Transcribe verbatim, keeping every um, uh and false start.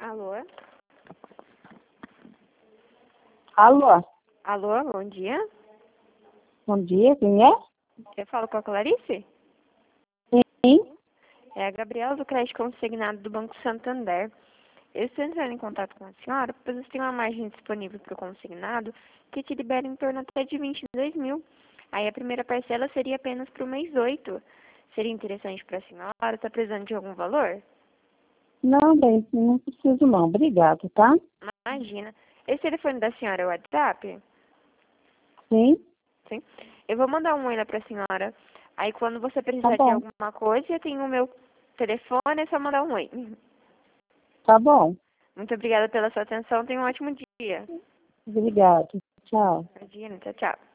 Alô? Alô? Alô, bom dia. Bom dia, quem é? Eu falo com a Clarice? Sim. É a Gabriela do Crédito Consignado do Banco Santander. Eu estou entrando em contato com a senhora, pois você tem uma margem disponível para o consignado que te libera em torno até de vinte e dois mil. Aí a primeira parcela seria apenas para o mês oito. Seria interessante para a senhora? Está precisando de algum valor? Não, bem, não preciso não. Obrigado, tá? Imagina. Esse telefone da senhora é o WhatsApp? Sim, Sim. Eu vou mandar um oi lá para a senhora. Aí quando você tá precisar de bom. alguma coisa, eu tenho o meu telefone, é só mandar um oi. Tá bom. Muito obrigada pela sua atenção. Tenha um ótimo dia. Obrigado. Tchau. Imagina, tchau, tchau.